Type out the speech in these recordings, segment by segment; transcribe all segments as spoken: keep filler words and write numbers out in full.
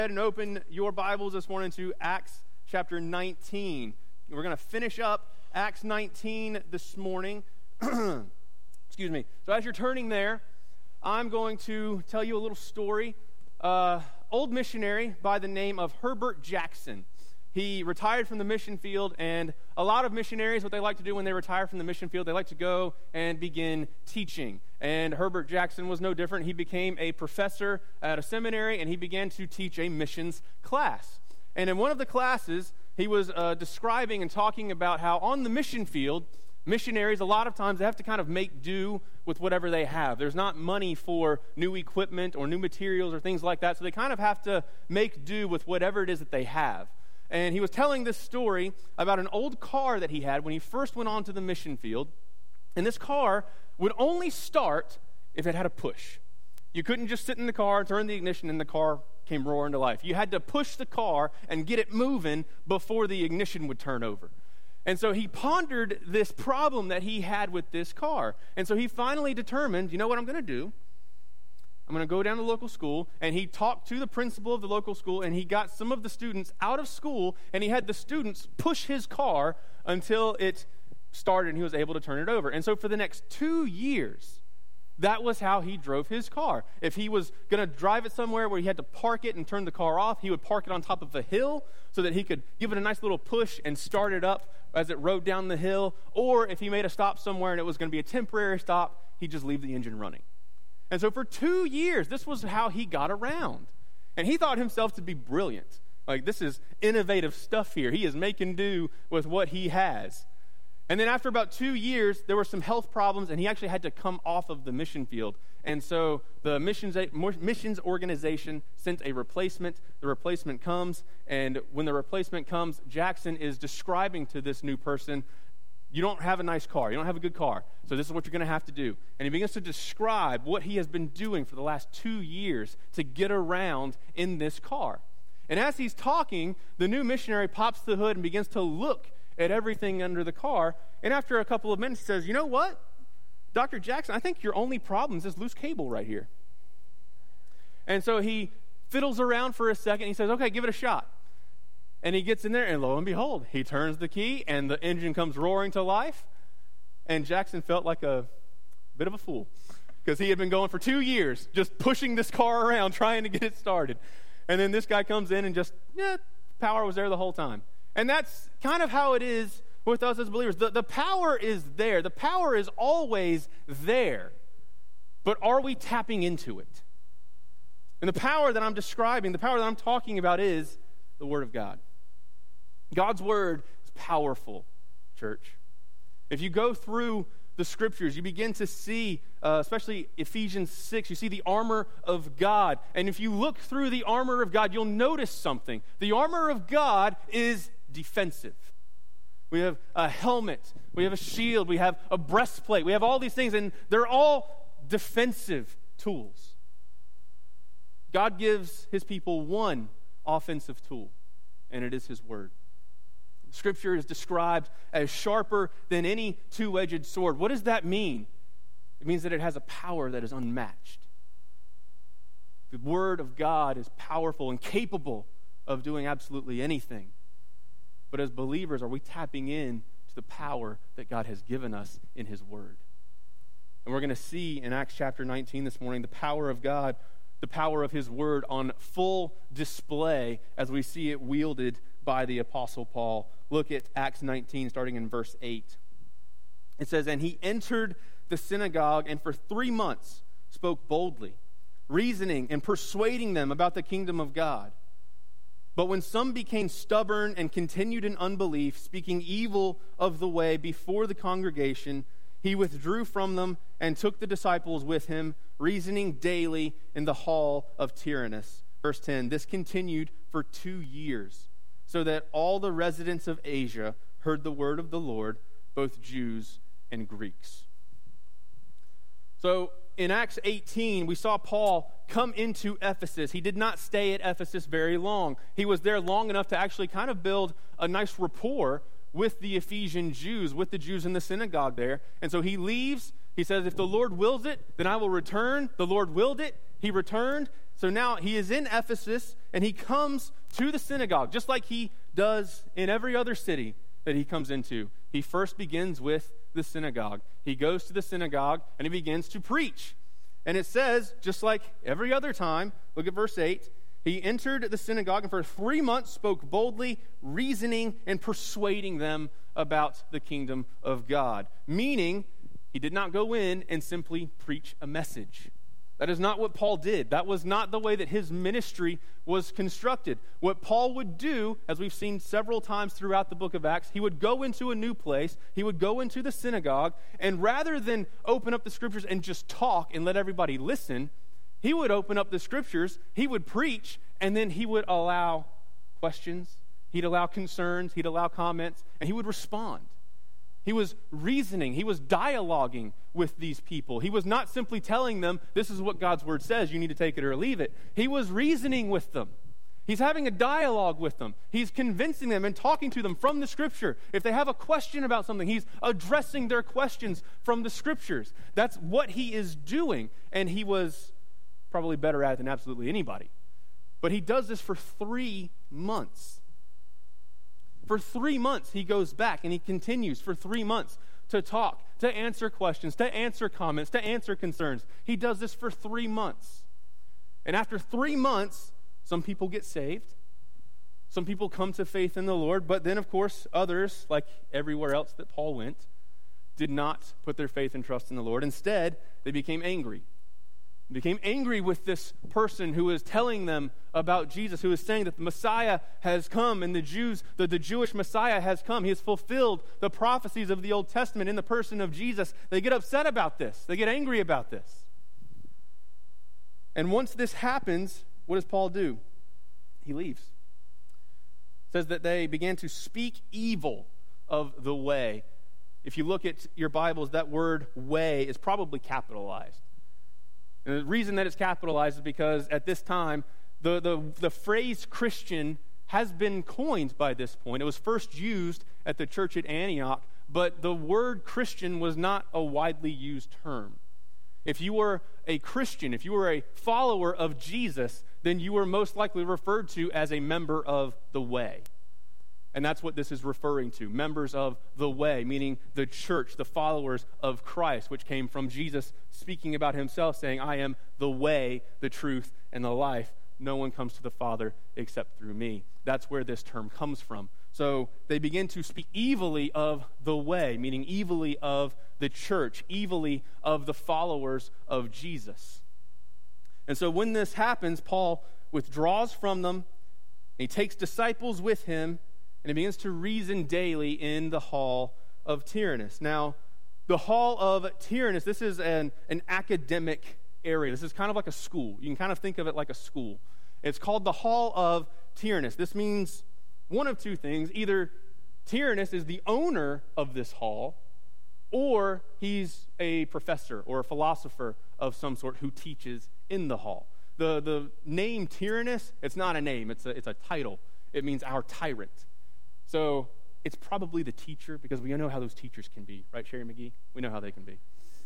Go ahead and open your Bibles this morning to Acts chapter nineteen. We're going to finish up Acts nineteen this morning. Excuse me. So as you're turning there, I'm going to tell you a little story. Uh, old missionary by the name of Herbert Jackson. He retired from the mission field, and a lot of missionaries, what they like to do when they retire from the mission field, they like to go and begin teaching. And Herbert Jackson was no different. He became a professor at a seminary, and he began to teach a missions class. And in one of the classes, he was uh, describing and talking about how on the mission field, missionaries, a lot of times, they have to kind of make do with whatever they have. There's not money for new equipment or new materials or things like that, so they kind of have to make do with whatever it is that they have. And he was telling this story about an old car that he had when he first went onto the mission field. And this car would only start if it had a push. You couldn't just sit in the car, turn the ignition, and the car came roaring to life. You had to push the car and get it moving before the ignition would turn over. And so he pondered this problem that he had with this car. And so he finally determined, you know what I'm going to do? I'm going to go down to the local school, and he talked to the principal of the local school, and he got some of the students out of school, and he had the students push his car until it started and he was able to turn it over. And so for the next two years, that was how he drove his car. If he was going to drive it somewhere where he had to park it and turn the car off, he would park it on top of a hill so that he could give it a nice little push and start it up as it rode down the hill. Or if he made a stop somewhere and it was going to be a temporary stop, he'd just leave the engine running. And so for two years, this was how he got around. And he thought himself to be brilliant. Like, this is innovative stuff here. He is making do with what he has. And then after about two years, there were some health problems, and he actually had to come off of the mission field. And so the missions, missions organization sent a replacement. The replacement comes, and when the replacement comes, Jackson is describing to this new person, you don't have a nice car. You don't have a good car. So this is what you're going to have to do. And he begins to describe what he has been doing for the last two years to get around in this car. And as he's talking, the new missionary pops the hood and begins to look at everything under the car. And after a couple of minutes, he says, you know what? Doctor Jackson, I think your only problem is this loose cable right here. And so he fiddles around for a second. He says, okay, give it a shot. And he gets in there, and lo and behold, he turns the key, and the engine comes roaring to life. And Jackson felt like a bit of a fool because he had been going for two years just pushing this car around, trying to get it started. And then this guy comes in and just, yeah, power was there the whole time. And that's kind of how it is with us as believers. The, the power is there. The power is always there. But are we tapping into it? And the power that I'm describing, the power that I'm talking about is the Word of God. God's Word is powerful, church. If you go through the Scriptures, you begin to see, uh, especially Ephesians six, you see the armor of God. And if you look through the armor of God, you'll notice something. The armor of God is defensive. We have a helmet, we have a shield, we have a breastplate, we have all these things, and they're all defensive tools. God gives his people one offensive tool, and it is his Word. Scripture is described as sharper than any two-edged sword. What does that mean? It means that it has a power that is unmatched. The Word of God is powerful and capable of doing absolutely anything. But as believers, are we tapping in to the power that God has given us in his Word? And we're going to see in Acts chapter nineteen this morning the power of God, the power of his Word on full display as we see it wielded by the Apostle Paul. Look at Acts nineteen, starting in verse eight. It says, and he entered the synagogue and for three months spoke boldly, reasoning and persuading them about the kingdom of God. But when some became stubborn and continued in unbelief, speaking evil of the way before the congregation, he withdrew from them and took the disciples with him, reasoning daily in the hall of Tyrannus. Verse ten, this continued for two years, so that all the residents of Asia heard the word of the Lord, both Jews and Greeks. So in Acts eighteen, we saw Paul come into Ephesus. He did not stay at Ephesus very long. He was there long enough to actually kind of build a nice rapport with the Ephesian Jews, with the Jews in the synagogue there. And so he leaves. He says, if the Lord wills it, then I will return. The Lord willed it. He returned. So now he is in Ephesus, and he comes to the synagogue, just like he does in every other city that he comes into. He first begins with the synagogue. He goes to the synagogue, and he begins to preach. And it says, just like every other time, look at verse eight, he entered the synagogue and for three months spoke boldly, reasoning and persuading them about the kingdom of God. Meaning, he did not go in and simply preach a message. That is not what Paul did. That was not the way that his ministry was constructed. What Paul would do, as we've seen several times throughout the book of Acts, he would go into a new place, he would go into the synagogue, and rather than open up the scriptures and just talk and let everybody listen, he would open up the scriptures, he would preach, and then he would allow questions, he'd allow concerns, he'd allow comments, and he would respond. He was reasoning, he was dialoguing with these people. He was not simply telling them, this is what God's word says, you need to take it or leave it. He was reasoning with them. He's having a dialogue with them. He's convincing them and talking to them from the scripture. If they have a question about something, he's addressing their questions from the scriptures. That's what he is doing, and he was probably better at it than absolutely anybody. But he does this for three months. For three months, he goes back and he continues for three months to talk, to answer questions, to answer comments, to answer concerns. He does this for three months. And after three months, some people get saved. Some people come to faith in the Lord. But then, of course, others, like everywhere else that Paul went, did not put their faith and trust in the Lord. Instead, they became angry. They became angry with this person who is telling them about Jesus, who is saying that the Messiah has come and the Jews, the, the Jewish Messiah has come. He has fulfilled the prophecies of the Old Testament in the person of Jesus. They get upset about this. They get angry about this. And once this happens, what does Paul do? He leaves. It says that they began to speak evil of the way. If you look at your Bibles, that word way is probably capitalized. And the reason that it's capitalized is because at this time, the, the, the phrase Christian has been coined by this point. It was first used at the church at Antioch, but the word Christian was not a widely used term. If you were a Christian, if you were a follower of Jesus, then you were most likely referred to as a member of the way. And that's what this is referring to, members of the way, meaning the church, the followers of Christ, which came from Jesus speaking about himself, saying, I am the way, the truth, and the life. No one comes to the Father except through me. That's where this term comes from. So they begin to speak evilly of the way, meaning evilly of the church, evilly of the followers of Jesus. And so when this happens, Paul withdraws from them, he takes disciples with him, and he begins to reason daily in the hall of Tyrannus. Now, the hall of Tyrannus, this is an, an academic area. This is kind of like a school. You can kind of think of it like a school. It's called the hall of Tyrannus. This means one of two things. Either Tyrannus is the owner of this hall, or he's a professor or a philosopher of some sort who teaches in the hall. The, the name Tyrannus, it's not a name. It's a, it's a title. It means our tyrant. So it's probably the teacher, because we know how those teachers can be. Right, Sherry McGee? We know how they can be.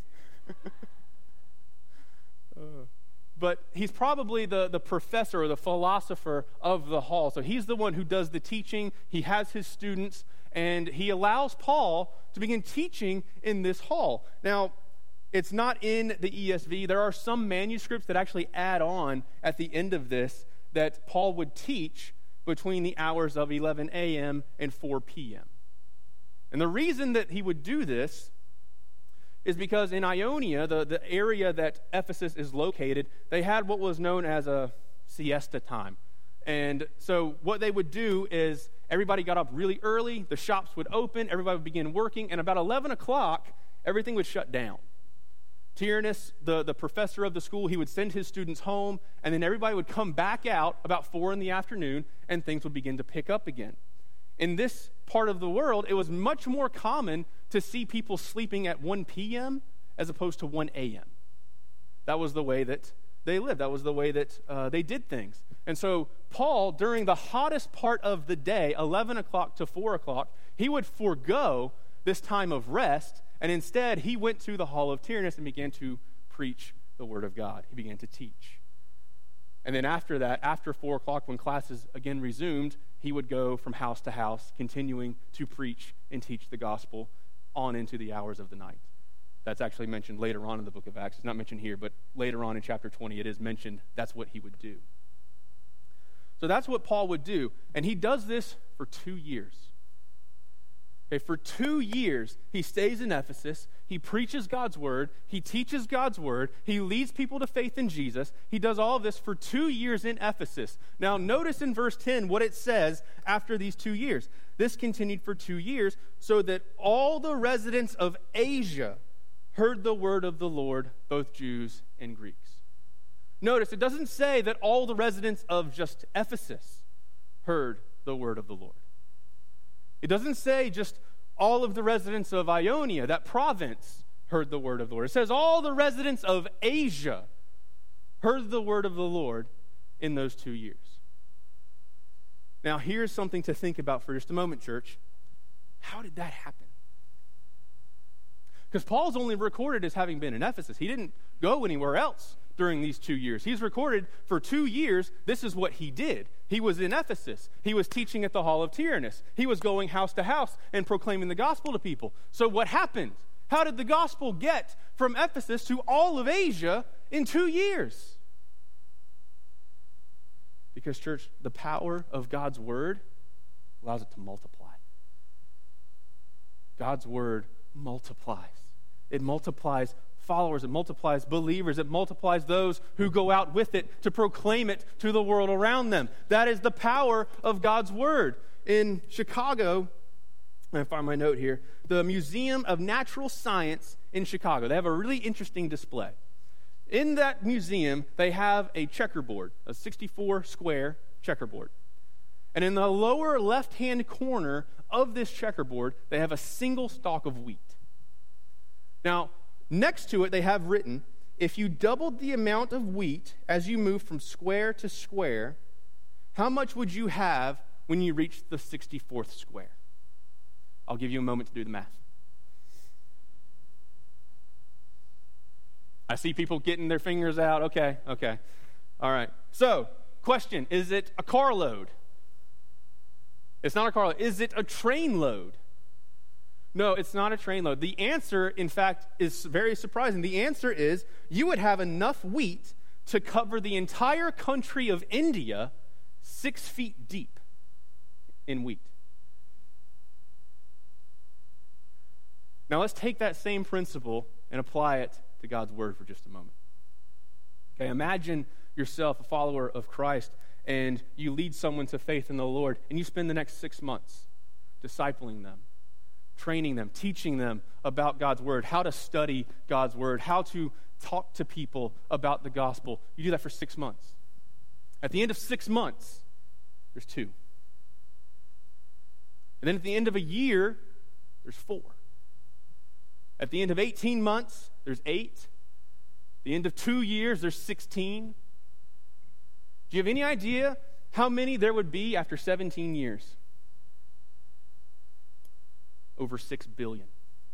uh, but he's probably the, the professor or the philosopher of the hall. So he's the one who does the teaching. He has his students, and he allows Paul to begin teaching in this hall. Now, it's not in the E S V. There are some manuscripts that actually add on at the end of this that Paul would teach between the hours of eleven a.m. and four p.m. And the reason that he would do this is because in Ionia, the, the area that Ephesus is located, they had what was known as a siesta time. And so what they would do is everybody got up really early, the shops would open, everybody would begin working, and about eleven o'clock, everything would shut down. Tyrannus, the, the professor of the school, he would send his students home, and then everybody would come back out about four in the afternoon, and things would begin to pick up again. In this part of the world, it was much more common to see people sleeping at one p.m. as opposed to one a.m. That was the way that they lived. That was the way that uh, they did things. And so Paul, during the hottest part of the day, eleven o'clock to four o'clock, he would forego this time of rest, and instead he went to the hall of Tyrannus and began to preach the word of God. He began to teach. And then after that, after four o'clock, when classes again resumed, he would go from house to house, continuing to preach and teach the gospel on into the hours of the night. That's actually mentioned later on in the book of Acts. It's not mentioned here, but later on in chapter twenty, it is mentioned that's what he would do. So that's what Paul would do. And he does this for two years. Okay, for two years, he stays in Ephesus. He preaches God's word. He teaches God's word. He leads people to faith in Jesus. He does all of this for two years in Ephesus. Now, notice in verse ten what it says after these two years. This continued for two years, so that all the residents of Asia heard the word of the Lord, both Jews and Greeks. Notice, it doesn't say that all the residents of just Ephesus heard the word of the Lord. It doesn't say just all of the residents of Ionia, that province, heard the word of the Lord. It says all the residents of Asia heard the word of the Lord in those two years. Now, here's something to think about for just a moment, church. How did that happen? Because Paul's only recorded as having been in Ephesus. He didn't go anywhere else during these two years. He's recorded for two years, this is what he did. He was in Ephesus. He was teaching at the Hall of Tyrannus. He was going house to house and proclaiming the gospel to people. So what happened? How did the gospel get from Ephesus to all of Asia in two years? Because, church, the power of God's word allows it to multiply. God's word multiplies. It multiplies followers, it multiplies believers, it multiplies those who go out with it to proclaim it to the world around them. That is the power of God's word. In Chicago, I find my note here, the Museum of Natural Science in Chicago, they have a really interesting display. In that museum, they have a checkerboard, a sixty-four square checkerboard. And in the lower left-hand corner of this checkerboard, they have a single stalk of wheat. Now, next to it, they have written, if you doubled the amount of wheat as you move from square to square, how much would you have when you reach the sixty-fourth square? I'll give you a moment to do the math. I see people getting their fingers out. Okay, okay. All right. So, question, is it a carload? It's not a carload. Is it a train load? No, it's not a train load. The answer, in fact, is very surprising. The answer is you would have enough wheat to cover the entire country of India six feet deep in wheat. Now let's take that same principle and apply it to God's word for just a moment. Okay, imagine yourself a follower of Christ and you lead someone to faith in the Lord and you spend the next six months discipling them, training them, teaching them about God's word, how to study God's word, how to talk to people about the gospel. You do that for six months. At the end of six months, there's two. And then at the end of a year, there's four. At the end of eighteen months, there's eight. At the end of two years, there's sixteen. Do you have any idea how many there would be after seventeen years? Over six billion.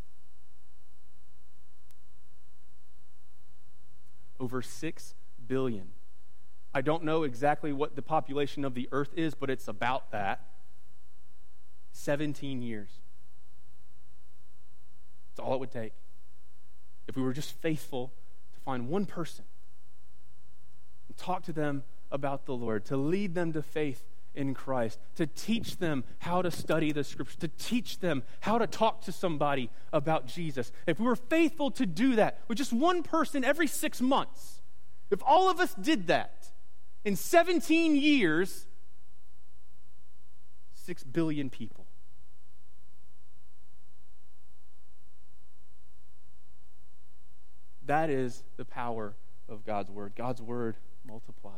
Over six billion. I don't know exactly what the population of the earth is, but it's about that. seventeen years. That's all it would take. If we were just faithful to find one person and talk to them about the Lord, to lead them to faith in Christ, to teach them how to study the scriptures, to teach them how to talk to somebody about Jesus. If we were faithful to do that with just one person every six months, if all of us did that in seventeen years, six billion people. That is the power of God's word. God's word multiplies.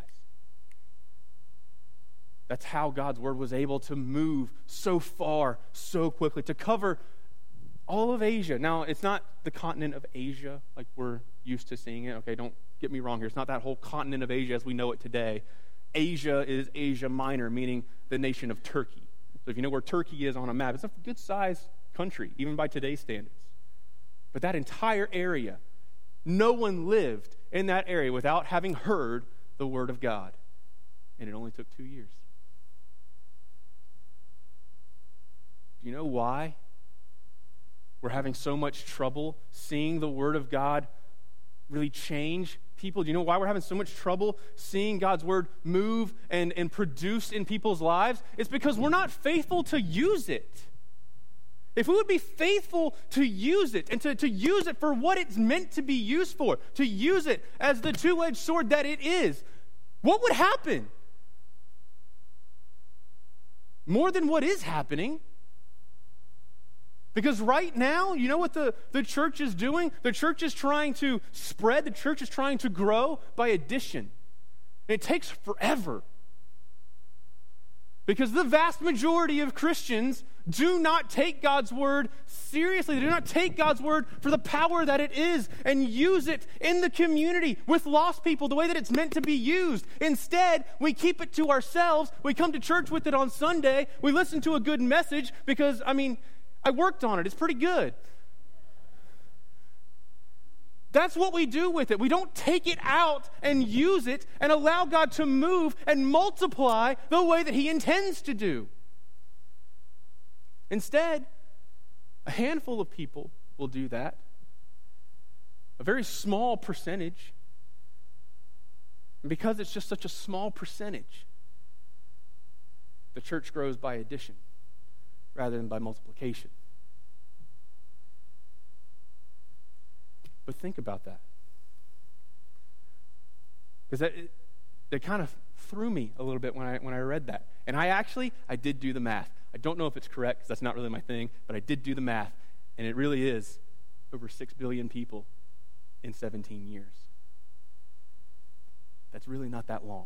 That's how God's word was able to move so far, so quickly, to cover all of Asia. Now, it's not the continent of Asia like we're used to seeing it. Okay, don't get me wrong here. It's not that whole continent of Asia as we know it today. Asia is Asia Minor, meaning the nation of Turkey. So if you know where Turkey is on a map, it's a good-sized country, even by today's standards. But that entire area, no one lived in that area without having heard the word of God. and it only took two years. Do you know why we're having so much trouble seeing the Word of God really change people? Do you know why we're having so much trouble seeing God's Word move and, and produce in people's lives? It's because we're not faithful to use it. If we would be faithful to use it and to, to use it for what it's meant to be used for, to use it as the two-edged sword that it is, what would happen? More than what is happening. Because right now, you know what the, the church is doing? The church is trying to spread, the church is trying to grow by addition. And it takes forever. Because the vast majority of Christians do not take God's word seriously. They do not take God's word for the power that it is and use it in the community with lost people the way that it's meant to be used. Instead, we keep it to ourselves. We come to church with it on Sunday. We listen to a good message because, I mean, I worked on it. It's pretty good. That's what we do with it. We don't take it out and use it and allow God to move and multiply the way that He intends to do. Instead, a handful of people will do that. A very small percentage. And because it's just such a small percentage, the church grows by addition rather than by multiplication. But think about that. Because that, it, that kind of threw me a little bit when I when I read that. And I actually, I did do the math. I don't know if it's correct because that's not really my thing, but I did do the math. And it really is over six billion people in seventeen years. That's really not that long.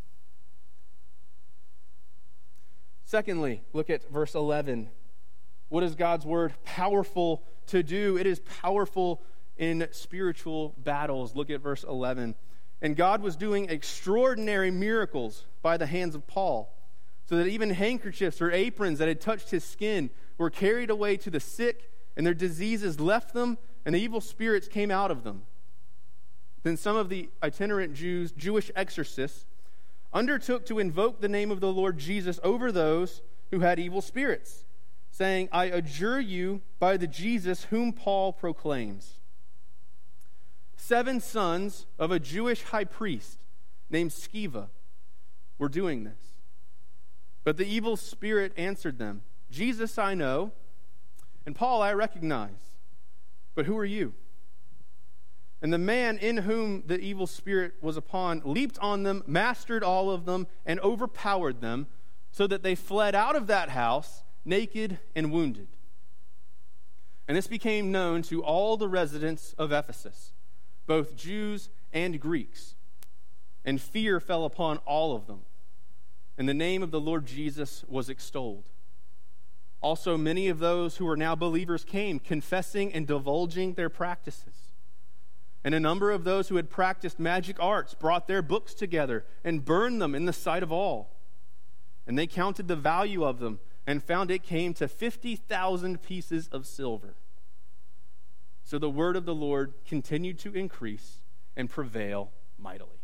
Secondly, look at verse eleven. What is God's word powerful to do? It is powerful in spiritual battles. Look at verse eleven. And God was doing extraordinary miracles by the hands of Paul, so that even handkerchiefs or aprons that had touched his skin were carried away to the sick, and their diseases left them, and the evil spirits came out of them. Then some of the itinerant Jews, Jewish exorcists, undertook to invoke the name of the Lord Jesus over those who had evil spirits, saying, I adjure you by the Jesus whom Paul proclaims. Seven sons of a Jewish high priest named Sceva were doing this. But the evil spirit answered them, Jesus I know, and Paul I recognize, but who are you? And the man in whom the evil spirit was upon leaped on them, mastered all of them, and overpowered them, so that they fled out of that house naked and wounded. And this became known to all the residents of Ephesus, both Jews and Greeks. And fear fell upon all of them. And the name of the Lord Jesus was extolled. Also, many of those who were now believers came, confessing and divulging their practices. And a number of those who had practiced magic arts brought their books together and burned them in the sight of all. And they counted the value of them and found it came to fifty thousand pieces of silver. So the word of the Lord continued to increase and prevail mightily.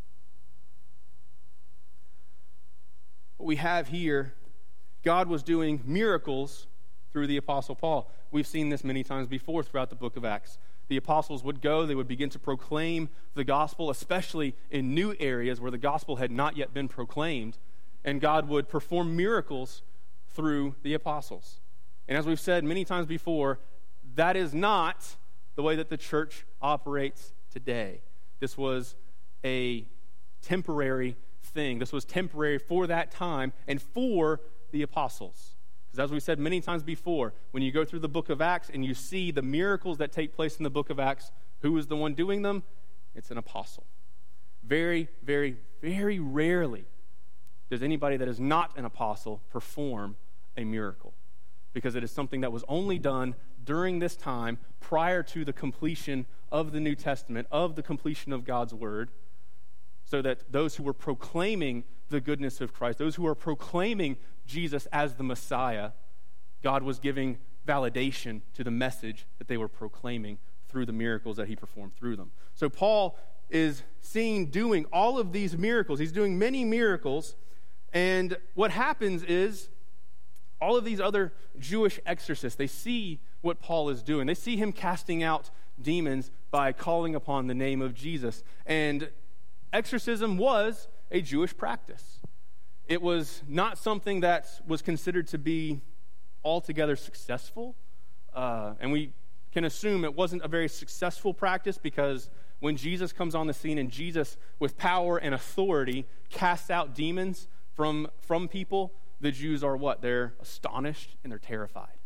What we have here, God was doing miracles through the Apostle Paul. We've seen this many times before throughout the book of Acts. The apostles would go, they would begin to proclaim the gospel, especially in new areas where the gospel had not yet been proclaimed, and God would perform miracles through the apostles. And as we've said many times before, that is not the way that the church operates today. This was a temporary thing. This was temporary for that time and for the apostles. Because as we said many times before, when you go through the book of Acts and you see the miracles that take place in the book of Acts, who is the one doing them? It's an apostle. Very, very, very rarely does anybody that is not an apostle perform a miracle, because it is something that was only done during this time prior to the completion of the New Testament, of the completion of God's word, so that those who were proclaiming the goodness of Christ, those who were proclaiming Jesus as the Messiah, God was giving validation to the message that they were proclaiming through the miracles that he performed through them. So Paul is seen doing all of these miracles. He's doing many miracles, and what happens is all of these other Jewish exorcists, they see what Paul is doing. They see him casting out demons by calling upon the name of Jesus. And exorcism was a Jewish practice. It was not something that was considered to be altogether successful, uh, and we can assume it wasn't a very successful practice, because when Jesus comes on the scene and Jesus, with power and authority, casts out demons from, from people, the Jews are what? They're astonished and they're terrified,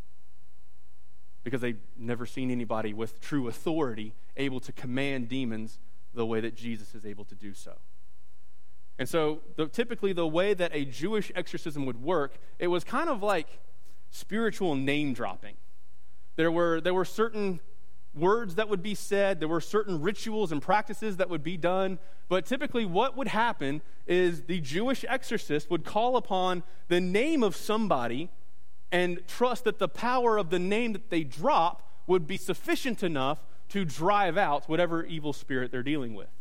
because they've never seen anybody with true authority able to command demons the way that Jesus is able to do so. And so the, typically the way that a Jewish exorcism would work, it was kind of like spiritual name dropping. There were, there were certain words that would be said, there were certain rituals and practices that would be done, but typically what would happen is the Jewish exorcist would call upon the name of somebody and trust that the power of the name that they drop would be sufficient enough to drive out whatever evil spirit they're dealing with.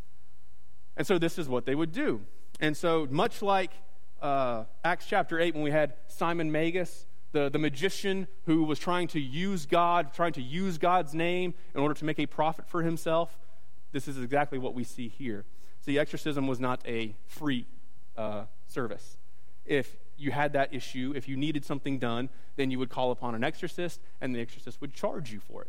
And so this is what they would do. And so much like uh, Acts chapter eight, when we had Simon Magus, the, the magician who was trying to use God, trying to use God's name in order to make a profit for himself, this is exactly what we see here. See, exorcism was not a free uh, service. If you had that issue, if you needed something done, then you would call upon an exorcist, and the exorcist would charge you for it.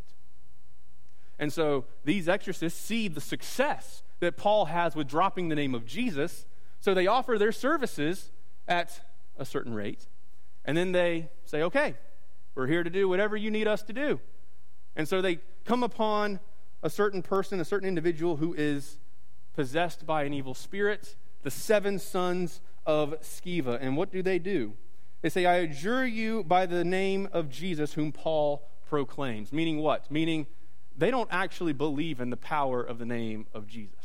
And so these exorcists see the success that Paul has with dropping the name of Jesus, so they offer their services at a certain rate, and then they say, okay, we're here to do whatever you need us to do. And so they come upon a certain person, a certain individual who is possessed by an evil spirit, the seven sons of Sceva. And what do they do? They say, I adjure you by the name of Jesus whom Paul proclaims. Meaning what? Meaning they don't actually believe in the power of the name of Jesus.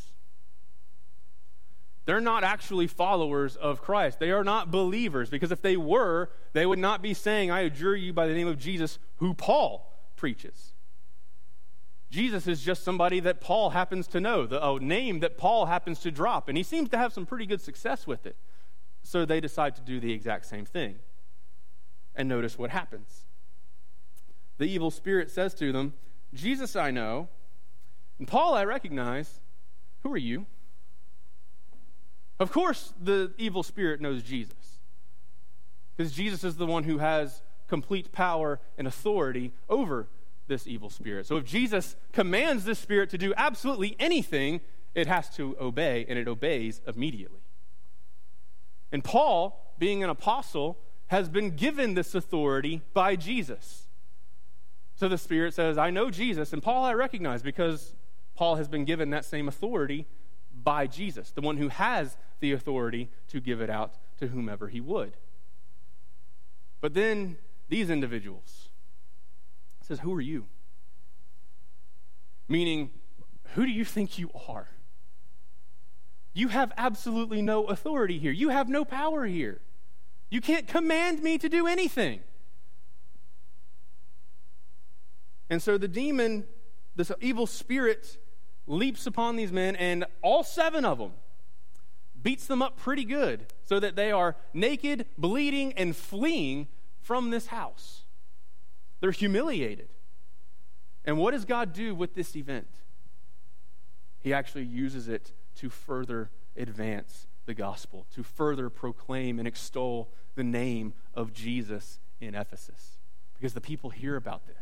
They're not actually followers of Christ. They are not believers, because if they were, they would not be saying, I adjure you by the name of Jesus who Paul preaches. Jesus is just somebody that Paul happens to know, the a name that Paul happens to drop, and he seems to have some pretty good success with it. So they decide to do the exact same thing. And notice what happens. The evil spirit says to them, Jesus I know, and Paul I recognize. Who are you? Of course the evil spirit knows Jesus, because Jesus is the one who has complete power and authority over this evil spirit. So if Jesus commands this spirit to do absolutely anything, it has to obey, and it obeys immediately. And Paul, being an apostle, has been given this authority by Jesus. So the spirit says, I know Jesus, and Paul I recognize, because Paul has been given that same authority by Jesus, the one who has the authority to give it out to whomever he would. But then these individuals says, who are you? Meaning, who do you think you are? You have absolutely no authority here. You have no power here. You can't command me to do anything. And so the demon, this evil spirit, leaps upon these men, and all seven of them beats them up pretty good, so that they are naked, bleeding, and fleeing from this house. They're humiliated. And what does God do with this event? He actually uses it to further advance the gospel, to further proclaim and extol the name of Jesus in Ephesus, because the people hear about this.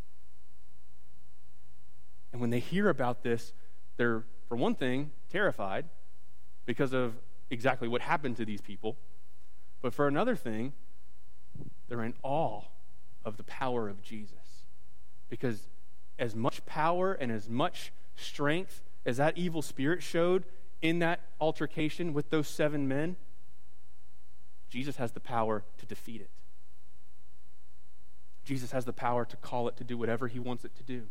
And when they hear about this, they're, for one thing, terrified because of exactly what happened to these people. But for another thing, they're in awe of the power of Jesus. Because as much power and as much strength as that evil spirit showed in that altercation with those seven men, Jesus has the power to defeat it. Jesus has the power to call it to do whatever he wants it to do.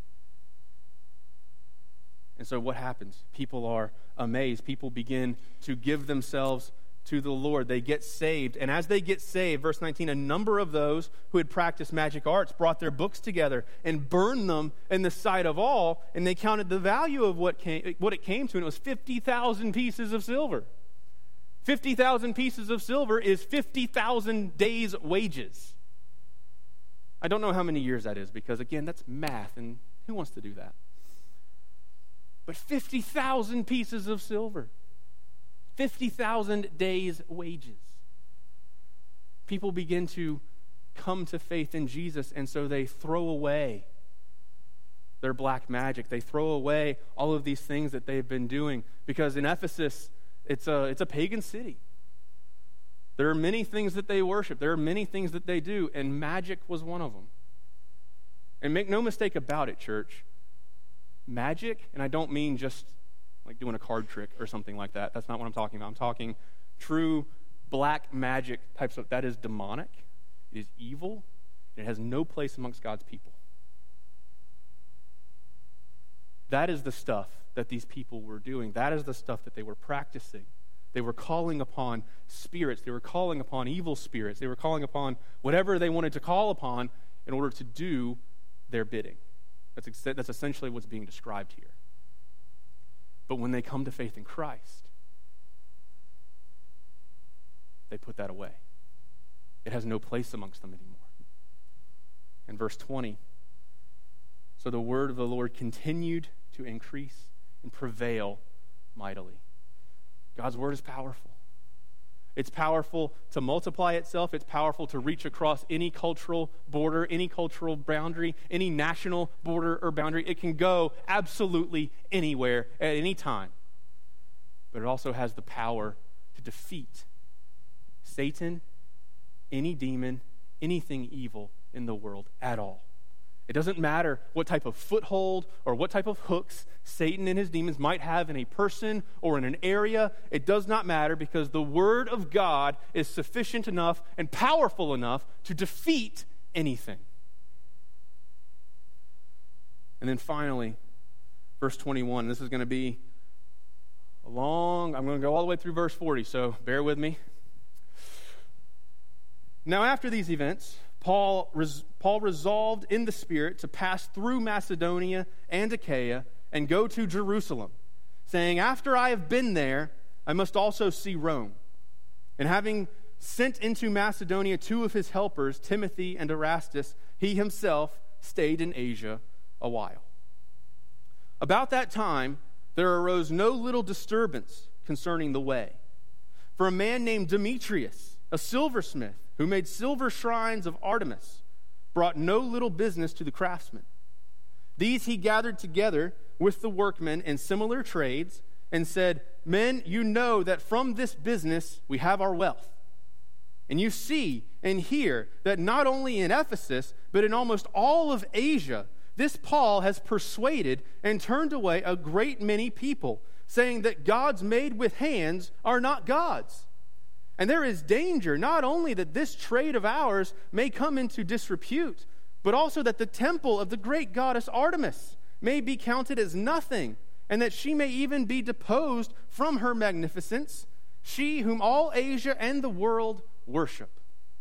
And so what happens? People are amazed. People begin to give themselves to the Lord. They get saved. And as they get saved, verse nineteen, a number of those who had practiced magic arts brought their books together and burned them in the sight of all, and they counted the value of what came, what it came to, and it was fifty thousand pieces of silver. fifty thousand pieces of silver is fifty thousand days' wages. I don't know how many years that is because, again, that's math, and who wants to do that? But fifty thousand pieces of silver. fifty thousand days' wages. People begin to come to faith in Jesus, and so they throw away their black magic. They throw away all of these things that they've been doing, because in Ephesus, it's a, it's a pagan city. There are many things that they worship. There are many things that they do, and magic was one of them. And make no mistake about it, church, magic, and I don't mean just like doing a card trick or something like that. That's not what I'm talking about. I'm talking true black magic types of, that is demonic. It is evil. It has no place amongst God's people. That is the stuff that these people were doing. That is the stuff that they were practicing. They were calling upon spirits. They were calling upon evil spirits. They were calling upon whatever they wanted to call upon in order to do their bidding. That's, ex- that's essentially what's being described here. But when they come to faith in Christ, they put that away. It has no place amongst them anymore. In verse twenty, so the word of the Lord continued to increase and prevail mightily. God's word is powerful. It's powerful to multiply itself. It's powerful to reach across any cultural border, any cultural boundary, any national border or boundary. It can go absolutely anywhere at any time. But it also has the power to defeat Satan, any demon, anything evil in the world at all. It doesn't matter what type of foothold or what type of hooks Satan and his demons might have in a person or in an area. It does not matter, because the word of God is sufficient enough and powerful enough to defeat anything. And then finally, verse twenty-one. This is going to be a long, I'm going to go all the way through verse forty, so bear with me. Now after these events, Paul, res, Paul resolved in the Spirit to pass through Macedonia and Achaia and go to Jerusalem, saying, after I have been there, I must also see Rome. And having sent into Macedonia two of his helpers, Timothy and Erastus, he himself stayed in Asia a while. About that time, there arose no little disturbance concerning the way. For a man named Demetrius, a silversmith, who made silver shrines of Artemis, brought no little business to the craftsmen. These he gathered together with the workmen in similar trades and said, men, you know that from this business we have our wealth. And you see and hear that not only in Ephesus, but in almost all of Asia, this Paul has persuaded and turned away a great many people, saying that gods made with hands are not gods. And there is danger not only that this trade of ours may come into disrepute, but also that the temple of the great goddess Artemis may be counted as nothing, and that she may even be deposed from her magnificence, she whom all Asia and the world worship.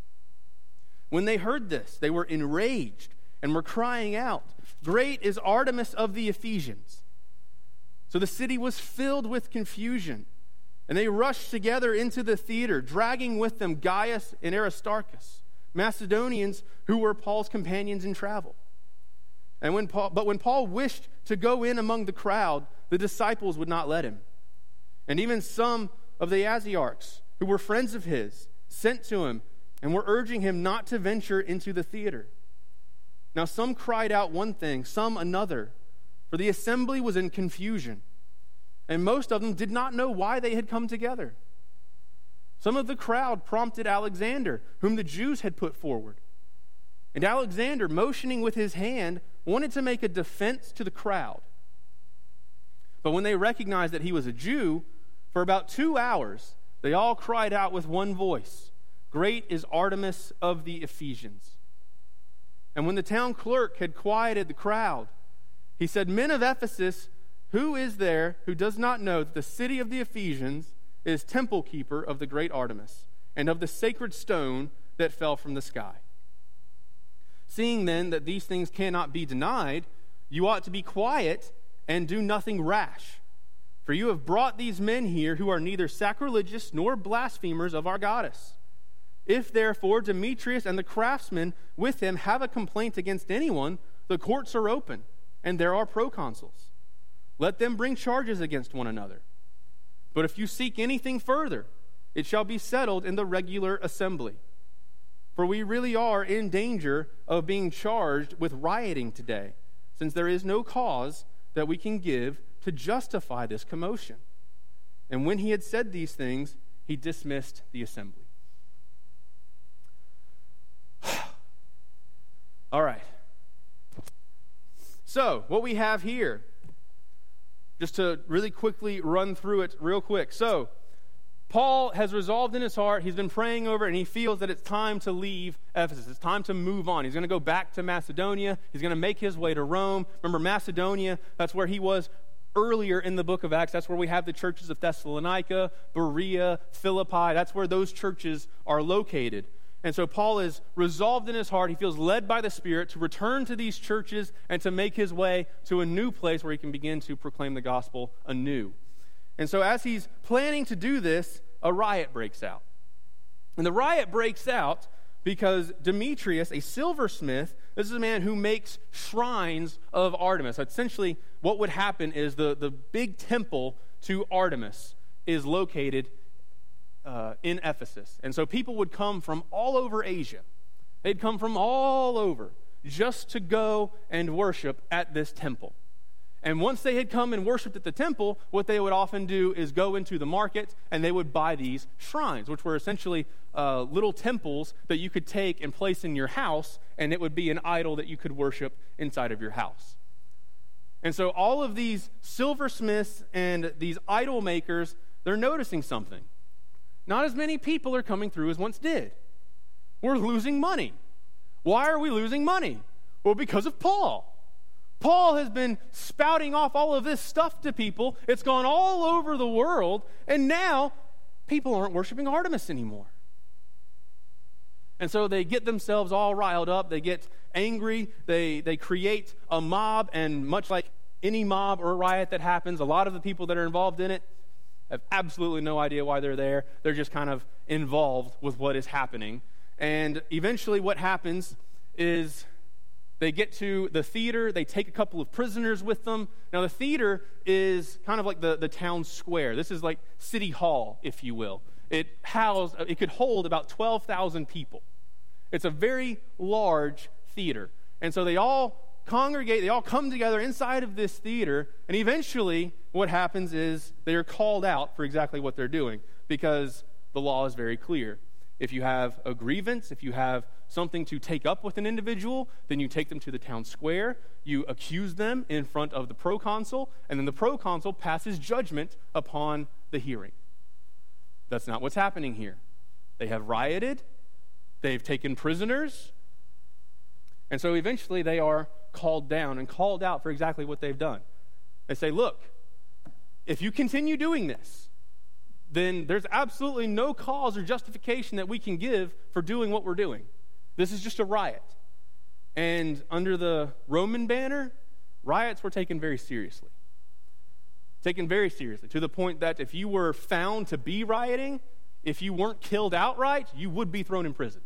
When they heard this, they were enraged and were crying out, great is Artemis of the Ephesians. So the city was filled with confusion, and they rushed together into the theater, dragging with them Gaius and Aristarchus, Macedonians who were Paul's companions in travel. And when Paul, but when Paul wished to go in among the crowd, the disciples would not let him. And even some of the Asiarchs, who were friends of his, sent to him and were urging him not to venture into the theater. Now some cried out one thing, some another, for the assembly was in confusion. And most of them did not know why they had come together. Some of the crowd prompted Alexander, whom the Jews had put forward. And Alexander, motioning with his hand, wanted to make a defense to the crowd. But when they recognized that he was a Jew, for about two hours, they all cried out with one voice, great is Artemis of the Ephesians. And when the town clerk had quieted the crowd, he said, men of Ephesus, who is there who does not know that the city of the Ephesians is temple keeper of the great Artemis, and of the sacred stone that fell from the sky. Seeing then that these things cannot be denied, you ought to be quiet and do nothing rash. For you have brought these men here who are neither sacrilegious nor blasphemers of our goddess. If therefore Demetrius and the craftsmen with him have a complaint against anyone, the courts are open, and there are proconsuls. Let them bring charges against one another. But if you seek anything further, it shall be settled in the regular assembly. For we really are in danger of being charged with rioting today, since there is no cause that we can give to justify this commotion. And when he had said these things, he dismissed the assembly. All right. So, what we have here, just to really quickly run through it real quick. So, Paul has resolved in his heart, he's been praying over it, and he feels that it's time to leave Ephesus. It's time to move on. He's going to go back to Macedonia. He's going to make his way to Rome. Remember, Macedonia, that's where he was earlier in the book of Acts. That's where we have the churches of Thessalonica, Berea, Philippi. That's where those churches are located. And so Paul is resolved in his heart. He feels led by the Spirit to return to these churches and to make his way to a new place where he can begin to proclaim the gospel anew. And so as he's planning to do this, a riot breaks out. And the riot breaks out because Demetrius, a silversmith, this is a man who makes shrines of Artemis. Essentially, what would happen is the, the big temple to Artemis is located uh, in Ephesus. And so people would come from all over Asia. They'd come from all over just to go and worship at this temple. And once they had come and worshipped at the temple, what they would often do is go into the market and they would buy these shrines, which were essentially uh, little temples that you could take and place in your house, and it would be an idol that you could worship inside of your house. And so all of these silversmiths and these idol makers, they're noticing something. Not as many people are coming through as once did. We're losing money. Why are we losing money? Well, because of Paul. Paul has been spouting off all of this stuff to people. It's gone all over the world, and now people aren't worshiping Artemis anymore. And so they get themselves all riled up. They get angry. They, they create a mob, and much like any mob or riot that happens, a lot of the people that are involved in it have absolutely no idea why they're there. They're just kind of involved with what is happening. And eventually what happens is they get to the theater. They take a couple of prisoners with them. Now, the theater is kind of like the, the town square. This is like City Hall, if you will. It housed, it could hold about twelve thousand people. It's a very large theater. And so they all congregate, they all come together inside of this theater, and eventually what happens is they are called out for exactly what they're doing, because the law is very clear. If you have a grievance, if you have something to take up with an individual, then you take them to the town square, you accuse them in front of the proconsul, and then the proconsul passes judgment upon the hearing. That's not what's happening here. They have rioted, they've taken prisoners, and so eventually they are called down and called out for exactly what they've done. They say, look, if you continue doing this, then there's absolutely no cause or justification that we can give for doing what we're doing. This is just a riot. And under the Roman banner, riots were taken very seriously. Taken very seriously, to the point that if you were found to be rioting, if you weren't killed outright, you would be thrown in prison.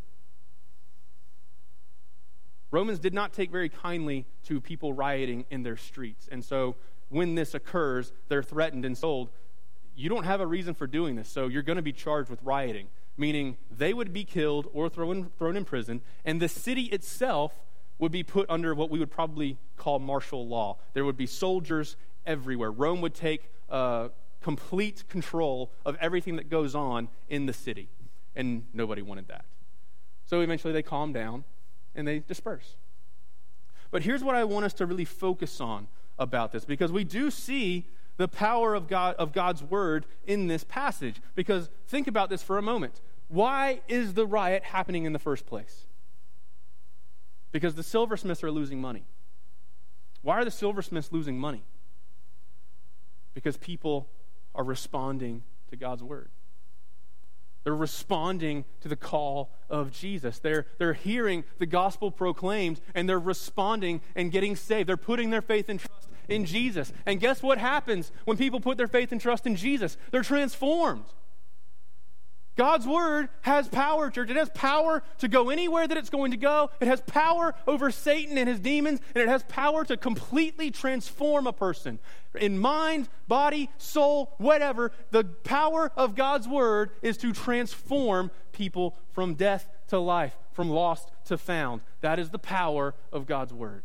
Romans did not take very kindly to people rioting in their streets. And so when this occurs, they're threatened and told, you don't have a reason for doing this, so you're going to be charged with rioting, meaning they would be killed or thrown, thrown in prison, and the city itself would be put under what we would probably call martial law. There would be soldiers everywhere. Rome would take uh, complete control of everything that goes on in the city, and nobody wanted that. So eventually they calm down, and they disperse. But here's what I want us to really focus on about this, because we do see the power of God, of God's word in this passage. Because think about this for a moment. Why is the riot happening in the first place? Because the silversmiths are losing money. Why are the silversmiths losing money? Because people are responding to God's word. They're responding to the call of Jesus. They're, they're hearing the gospel proclaimed, and they're responding and getting saved. They're putting their faith and trust in Jesus. And guess what happens when people put their faith and trust in Jesus? They're transformed. God's word has power, church. It has power to go anywhere that it's going to go. It has power over Satan and his demons, and it has power to completely transform a person. In mind, body, soul, whatever, the power of God's word is to transform people from death to life, from lost to found. That is the power of God's word.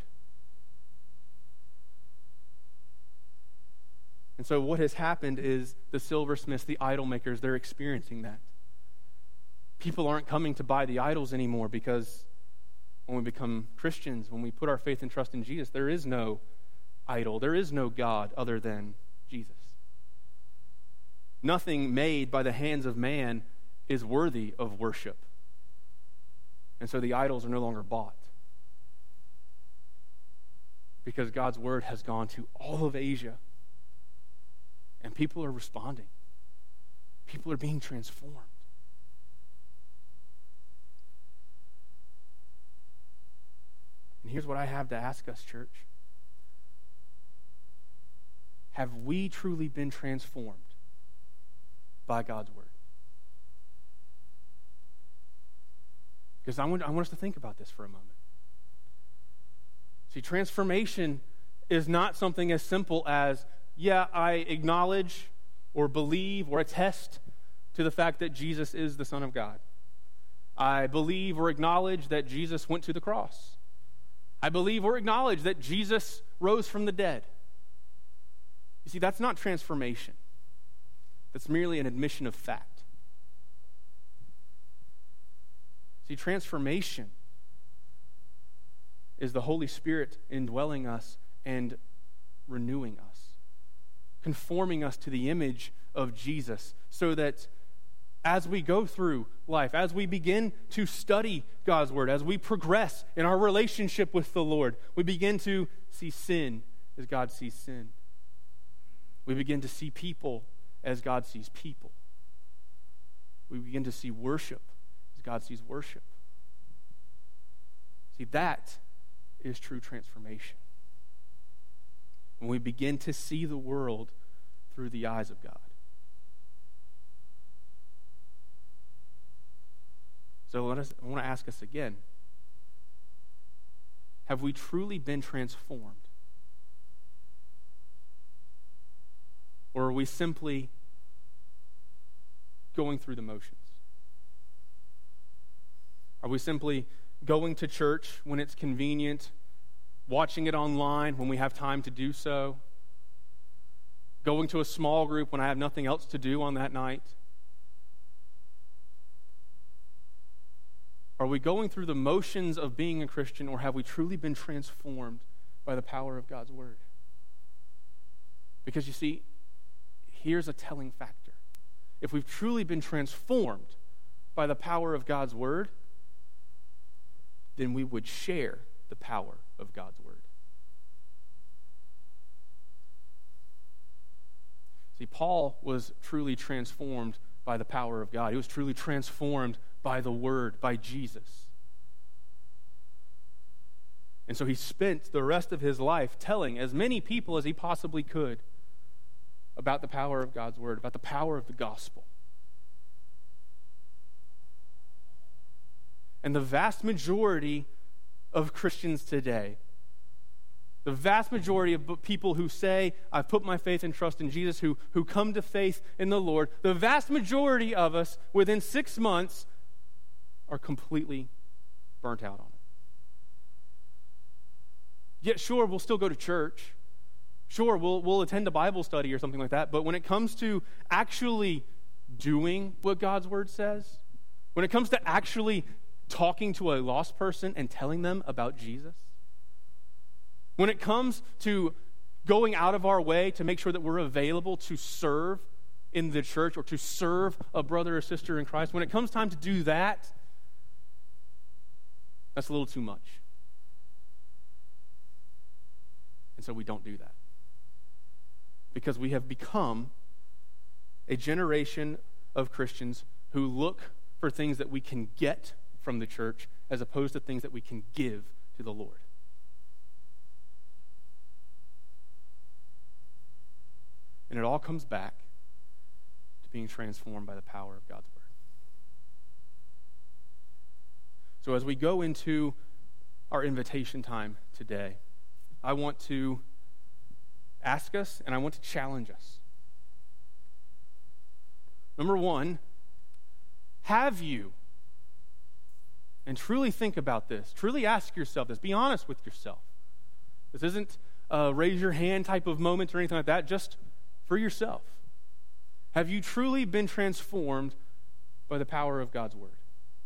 And so what has happened is the silversmiths, the idol makers, they're experiencing that. People aren't coming to buy the idols anymore because when we become Christians, when we put our faith and trust in Jesus, there is no idol. There is no God other than Jesus. Nothing made by the hands of man is worthy of worship. And so the idols are no longer bought. Because God's word has gone to all of Asia. And people are responding. People are being transformed. And here's what I have to ask us, church. Have we truly been transformed by God's word? Because I want, I want us to think about this for a moment. See, transformation is not something as simple as, yeah, I acknowledge or believe or attest to the fact that Jesus is the Son of God. I believe or acknowledge that Jesus went to the cross. I believe or acknowledge that Jesus rose from the dead. You see, that's not transformation. That's merely an admission of fact. See, transformation is the Holy Spirit indwelling us and renewing us, conforming us to the image of Jesus, so that as we go through life, as we begin to study God's word, as we progress in our relationship with the Lord, we begin to see sin as God sees sin. We begin to see people as God sees people. We begin to see worship as God sees worship. See, that is true transformation. When we begin to see the world through the eyes of God. So let us, I want to ask us again, have we truly been transformed? Or are we simply going through the motions? Are we simply going to church when it's convenient, watching it online when we have time to do so, going to a small group when I have nothing else to do on that night? Are we going through the motions of being a Christian, or have we truly been transformed by the power of God's word? Because you see, here's a telling factor. If we've truly been transformed by the power of God's word, then we would share the power of God's word. See, Paul was truly transformed by the power of God. He was truly transformed by the word, by Jesus. And so he spent the rest of his life telling as many people as he possibly could about the power of God's word, about the power of the gospel. And the vast majority of Christians today, the vast majority of people who say, I've put my faith and trust in Jesus, who, who come to faith in the Lord, the vast majority of us, within six months, are completely burnt out on it. Yet, sure, we'll still go to church. Sure, we'll, we'll attend a Bible study or something like that. But when it comes to actually doing what God's word says, when it comes to actually talking to a lost person and telling them about Jesus, when it comes to going out of our way to make sure that we're available to serve in the church or to serve a brother or sister in Christ, when it comes time to do that, that's a little too much. And so we don't do that. Because we have become a generation of Christians who look for things that we can get from the church as opposed to things that we can give to the Lord. And it all comes back to being transformed by the power of God's word. So as we go into our invitation time today, I want to ask us and I want to challenge us. Number one, have you, and truly think about this, truly ask yourself this, be honest with yourself. This isn't a raise your hand type of moment or anything like that, just for yourself. Have you truly been transformed by the power of God's word?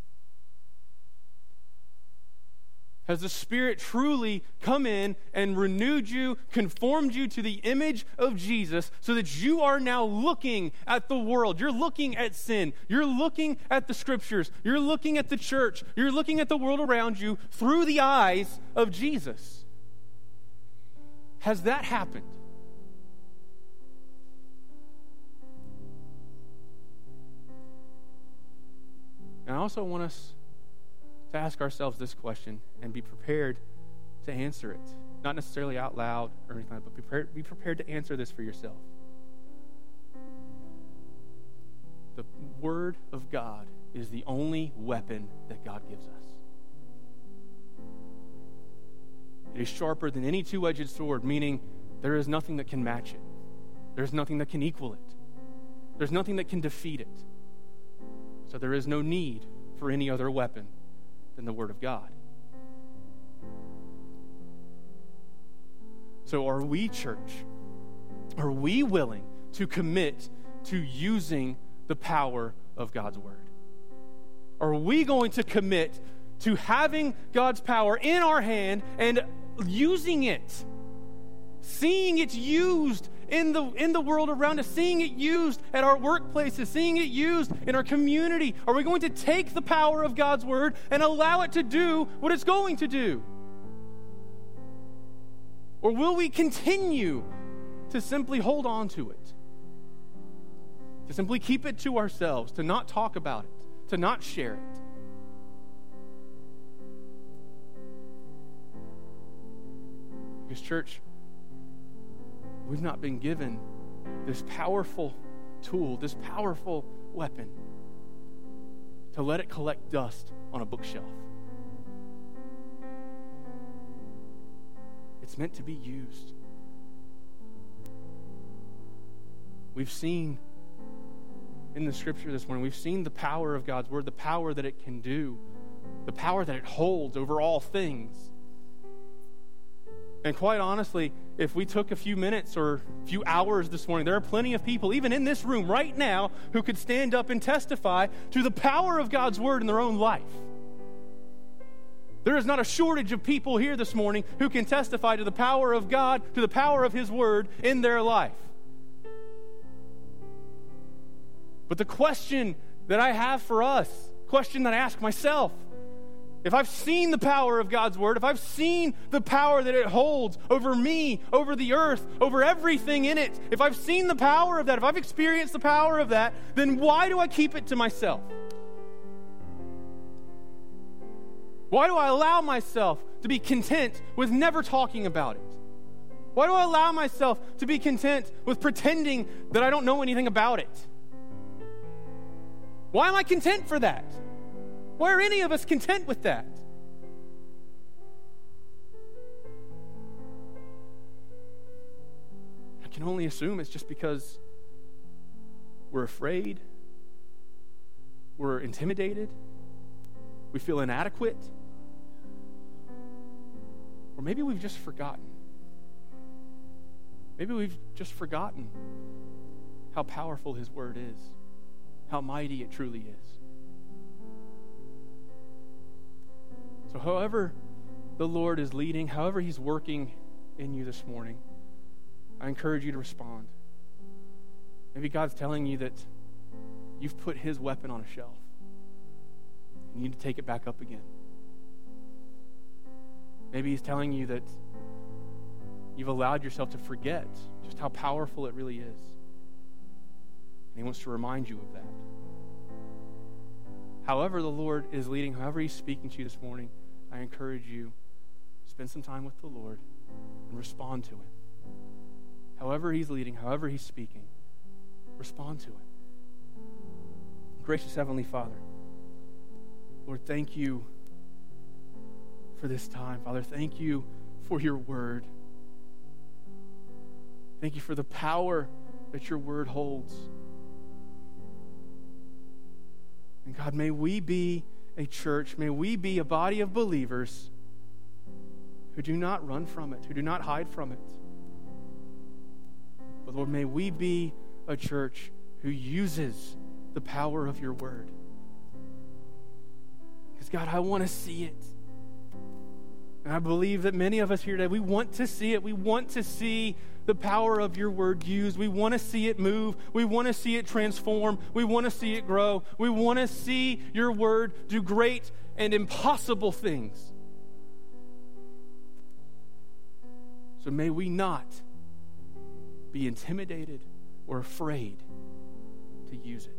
Has the Spirit truly come in and renewed you, conformed you to the image of Jesus so that you are now looking at the world? You're looking at sin. You're looking at the Scriptures. You're looking at the church. You're looking at the world around you through the eyes of Jesus. Has that happened? And I also want us to ask ourselves this question and be prepared to answer it. Not necessarily out loud or anything like that, but be prepared, be prepared to answer this for yourself. The Word of God is the only weapon that God gives us. It is sharper than any two-edged sword, meaning there is nothing that can match it. There's nothing that can equal it. There's nothing that can defeat it. So there is no need for any other weapon than the Word of God. So are we, church, are we willing to commit to using the power of God's Word? Are we going to commit to having God's power in our hand and using it, seeing it used in the in the world around us, seeing it used at our workplaces, seeing it used in our community? Are we going to take the power of God's word and allow it to do what it's going to do? Or will we continue to simply hold on to it? To simply keep it to ourselves, to not talk about it, to not share it? Because, church, we've not been given this powerful tool, this powerful weapon to let it collect dust on a bookshelf. It's meant to be used. We've seen in the scripture this morning, we've seen the power of God's word, the power that it can do, the power that it holds over all things. And quite honestly, if we took a few minutes or a few hours this morning, there are plenty of people, even in this room right now, who could stand up and testify to the power of God's word in their own life. There is not a shortage of people here this morning who can testify to the power of God, to the power of His word in their life. But the question that I have for us, question that I ask myself, if I've seen the power of God's word, if I've seen the power that it holds over me, over the earth, over everything in it, if I've seen the power of that, if I've experienced the power of that, then why do I keep it to myself? Why do I allow myself to be content with never talking about it? Why do I allow myself to be content with pretending that I don't know anything about it? Why am I content for that? Why are any of us content with that? I can only assume it's just because we're afraid, we're intimidated, we feel inadequate, or maybe we've just forgotten. Maybe we've just forgotten how powerful His word is, how mighty it truly is. So however the Lord is leading, however He's working in you this morning, I encourage you to respond. Maybe God's telling you that you've put His weapon on a shelf. You need to take it back up again. Maybe He's telling you that you've allowed yourself to forget just how powerful it really is. And he wants to remind you of that. However the Lord is leading, however he's speaking to you this morning, I encourage you, spend some time with the Lord and respond to him. However he's leading, however he's speaking, respond to him. Gracious Heavenly Father, Lord, thank you for this time. Father, thank you for your word. Thank you for the power that your word holds. And God, may we be a church, may we be a body of believers who do not run from it, who do not hide from it. But Lord, may we be a church who uses the power of your word. Because God, I want to see it. And I believe that many of us here today, we want to see it. We want to see the power of your word used. We want to see it move. We want to see it transform. We want to see it grow. We want to see your word do great and impossible things. So may we not be intimidated or afraid to use it.